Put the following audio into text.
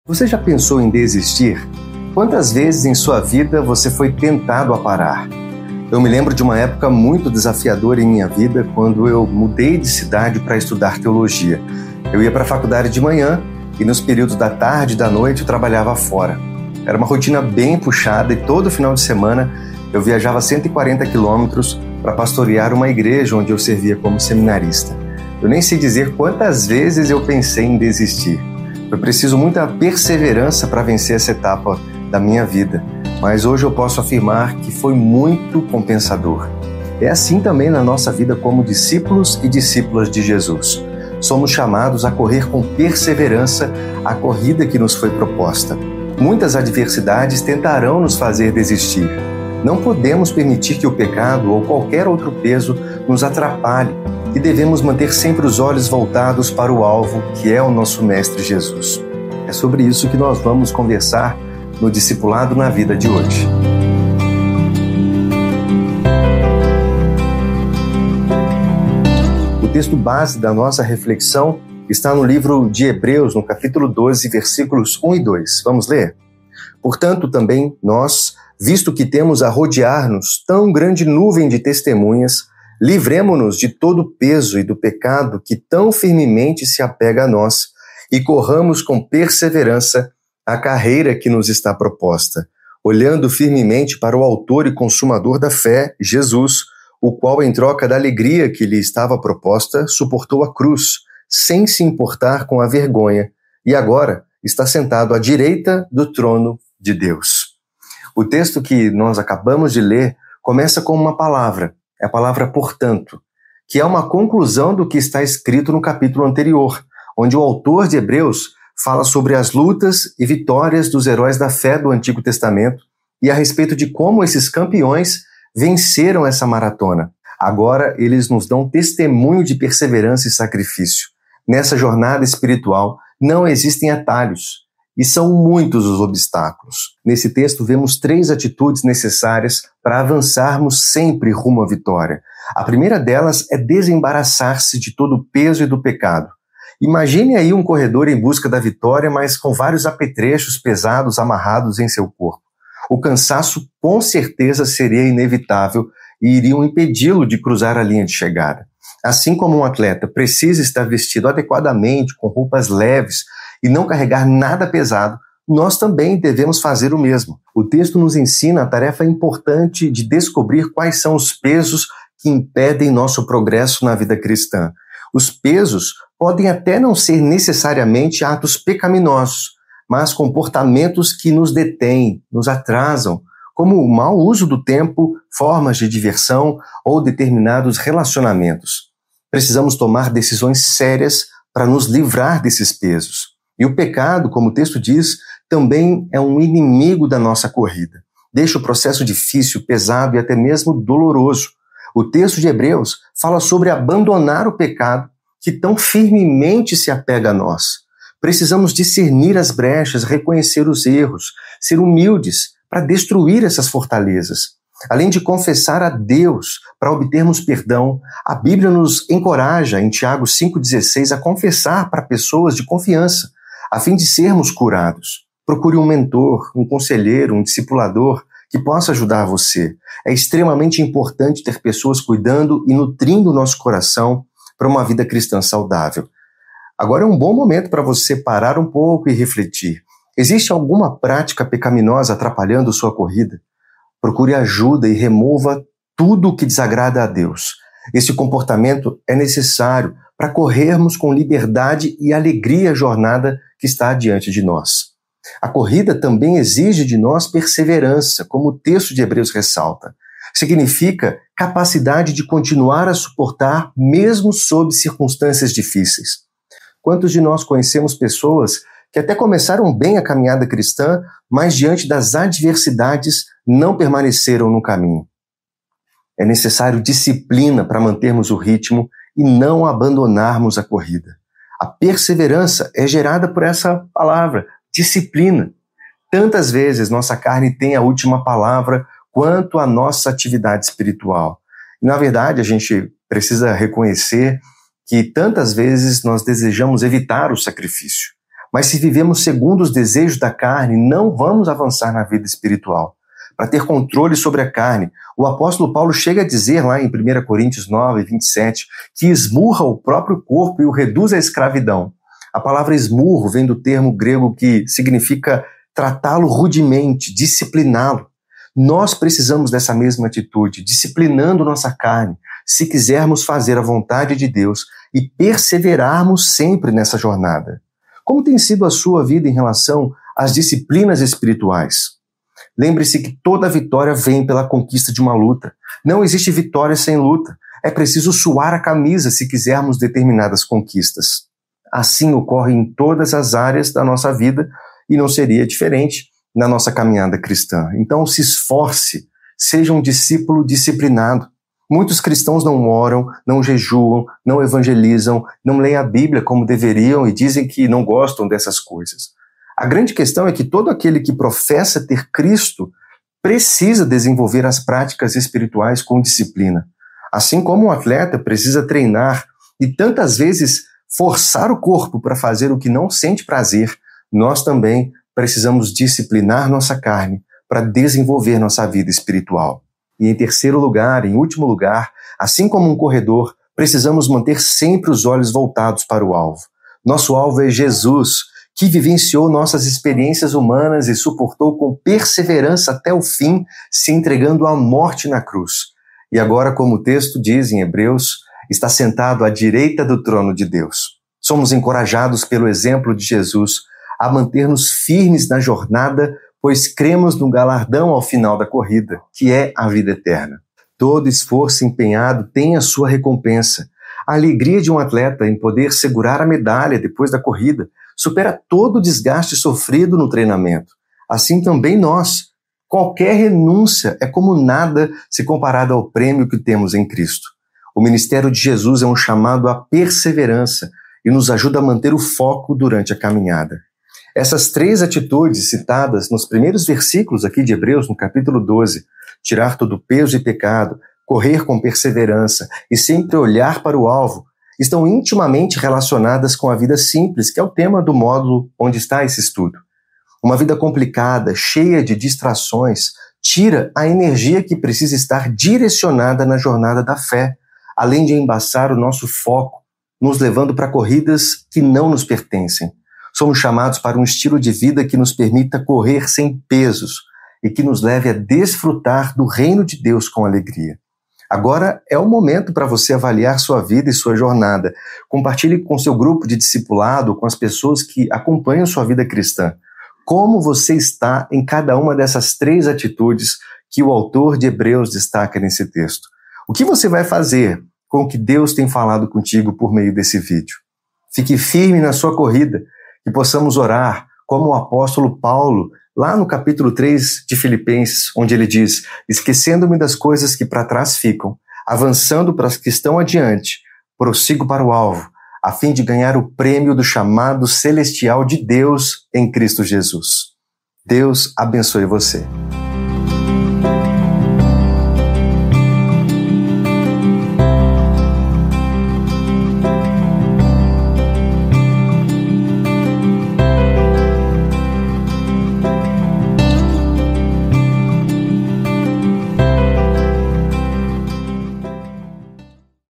Você já pensou em desistir? Quantas vezes em sua vida você foi tentado a parar? Eu me lembro de uma época muito desafiadora em minha vida quando eu mudei de cidade para estudar teologia. Eu ia para a faculdade de manhã e nos períodos da tarde e da noite eu trabalhava fora. Era uma rotina bem puxada e todo final de semana eu viajava 140 quilômetros para pastorear uma igreja onde eu servia como seminarista. Eu nem sei dizer quantas vezes eu pensei em desistir. Foi preciso muita perseverança para vencer essa etapa da minha vida, mas hoje eu posso afirmar que foi muito compensador. É assim também na nossa vida como discípulos e discípulas de Jesus. Somos chamados a correr com perseverança a corrida que nos foi proposta. Muitas adversidades tentarão nos fazer desistir. Não podemos permitir que o pecado ou qualquer outro peso nos atrapalhe e devemos manter sempre os olhos voltados para o alvo, que é o nosso Mestre Jesus. É sobre isso que nós vamos conversar no Discipulado na Vida de hoje. O texto base da nossa reflexão está no livro de Hebreus, no capítulo 12, versículos 1 e 2. Vamos ler? Portanto, também nós, visto que temos a rodear-nos tão grande nuvem de testemunhas, livremo-nos de todo o peso e do pecado que tão firmemente se apega a nós e corramos com perseverança a carreira que nos está proposta, olhando firmemente para o autor e consumador da fé, Jesus, o qual, em troca da alegria que lhe estava proposta, suportou a cruz, sem se importar com a vergonha, e agora está sentado à direita do trono de Deus. O texto que nós acabamos de ler começa com uma palavra, é a palavra portanto, que é uma conclusão do que está escrito no capítulo anterior, onde o autor de Hebreus fala sobre as lutas e vitórias dos heróis da fé do Antigo Testamento e a respeito de como esses campeões venceram essa maratona. Agora eles nos dão testemunho de perseverança e sacrifício. Nessa jornada espiritual não existem atalhos e são muitos os obstáculos. Nesse texto vemos 3 atitudes necessárias para avançarmos sempre rumo à vitória. A primeira delas é desembaraçar-se de todo o peso e do pecado. Imagine aí um corredor em busca da vitória, mas com vários apetrechos pesados amarrados em seu corpo. O cansaço com certeza seria inevitável e iriam impedi-lo de cruzar a linha de chegada. Assim como um atleta precisa estar vestido adequadamente, com roupas leves e não carregar nada pesado, nós também devemos fazer o mesmo. O texto nos ensina a tarefa importante de descobrir quais são os pesos que impedem nosso progresso na vida cristã. Os pesos podem até não ser necessariamente atos pecaminosos, mas comportamentos que nos detêm, nos atrasam, como o mau uso do tempo, formas de diversão ou determinados relacionamentos. Precisamos tomar decisões sérias para nos livrar desses pesos. E o pecado, como o texto diz, também é um inimigo da nossa corrida. Deixa o processo difícil, pesado e até mesmo doloroso. O texto de Hebreus fala sobre abandonar o pecado que tão firmemente se apega a nós. Precisamos discernir as brechas, reconhecer os erros, ser humildes para destruir essas fortalezas. Além de confessar a Deus para obtermos perdão, a Bíblia nos encoraja, em Tiago 5,16, a confessar para pessoas de confiança, a fim de sermos curados. Procure um mentor, um conselheiro, um discipulador que possa ajudar você. É extremamente importante ter pessoas cuidando e nutrindo o nosso coração para uma vida cristã saudável. Agora é um bom momento para você parar um pouco e refletir. Existe alguma prática pecaminosa atrapalhando sua corrida? Procure ajuda e remova tudo o que desagrada a Deus. Esse comportamento é necessário para corrermos com liberdade e alegria a jornada que está diante de nós. A corrida também exige de nós perseverança, como o texto de Hebreus ressalta. Significa capacidade de continuar a suportar mesmo sob circunstâncias difíceis. Quantos de nós conhecemos pessoas que até começaram bem a caminhada cristã, mas diante das adversidades não permaneceram no caminho? É necessário disciplina para mantermos o ritmo e não abandonarmos a corrida. A perseverança é gerada por essa palavra, disciplina. Tantas vezes nossa carne tem a última palavra quanto à nossa atividade espiritual. E, na verdade, a gente precisa reconhecer que tantas vezes nós desejamos evitar o sacrifício. Mas se vivemos segundo os desejos da carne, não vamos avançar na vida espiritual. Para ter controle sobre a carne, o apóstolo Paulo chega a dizer lá em 1 Coríntios 9, 27, que esmurra o próprio corpo e o reduz à escravidão. A palavra esmurro vem do termo grego que significa tratá-lo rudemente, discipliná-lo. Nós precisamos dessa mesma atitude, disciplinando nossa carne, se quisermos fazer a vontade de Deus e perseverarmos sempre nessa jornada. Como tem sido a sua vida em relação às disciplinas espirituais? Lembre-se que toda vitória vem pela conquista de uma luta. Não existe vitória sem luta. É preciso suar a camisa se quisermos determinadas conquistas. Assim ocorre em todas as áreas da nossa vida e não seria diferente na nossa caminhada cristã. Então se esforce, seja um discípulo disciplinado. Muitos cristãos não oram, não jejuam, não evangelizam, não leem a Bíblia como deveriam e dizem que não gostam dessas coisas. A grande questão é que todo aquele que professa ter Cristo precisa desenvolver as práticas espirituais com disciplina. Assim como um atleta precisa treinar e tantas vezes forçar o corpo para fazer o que não sente prazer, nós também precisamos disciplinar nossa carne para desenvolver nossa vida espiritual. E em terceiro lugar, em último lugar, assim como um corredor, precisamos manter sempre os olhos voltados para o alvo. Nosso alvo é Jesus, que vivenciou nossas experiências humanas e suportou com perseverança até o fim, se entregando à morte na cruz. E agora, como o texto diz em Hebreus, está sentado à direita do trono de Deus. Somos encorajados pelo exemplo de Jesus a manter-nos firmes na jornada, pois cremos no galardão ao final da corrida, que é a vida eterna. Todo esforço empenhado tem a sua recompensa. A alegria de um atleta em poder segurar a medalha depois da corrida supera todo o desgaste sofrido no treinamento. Assim também nós. Qualquer renúncia é como nada se comparado ao prêmio que temos em Cristo. O ministério de Jesus é um chamado à perseverança e nos ajuda a manter o foco durante a caminhada. Essas três atitudes citadas nos primeiros versículos aqui de Hebreus, no capítulo 12, tirar todo o peso e pecado, correr com perseverança e sempre olhar para o alvo, estão intimamente relacionadas com a vida simples, que é o tema do módulo onde está esse estudo. Uma vida complicada, cheia de distrações, tira a energia que precisa estar direcionada na jornada da fé, além de embaçar o nosso foco, nos levando para corridas que não nos pertencem. Somos chamados para um estilo de vida que nos permita correr sem pesos e que nos leve a desfrutar do reino de Deus com alegria. Agora é o momento para você avaliar sua vida e sua jornada. Compartilhe com seu grupo de discipulado, com as pessoas que acompanham sua vida cristã. Como você está em cada uma dessas três atitudes que o autor de Hebreus destaca nesse texto? O que você vai fazer com o que Deus tem falado contigo por meio desse vídeo? Fique firme na sua corrida, que possamos orar como o apóstolo Paulo, lá no capítulo 3 de Filipenses, onde ele diz: esquecendo-me das coisas que para trás ficam, avançando para as que estão adiante, prossigo para o alvo, a fim de ganhar o prêmio do chamado celestial de Deus em Cristo Jesus. Deus abençoe você.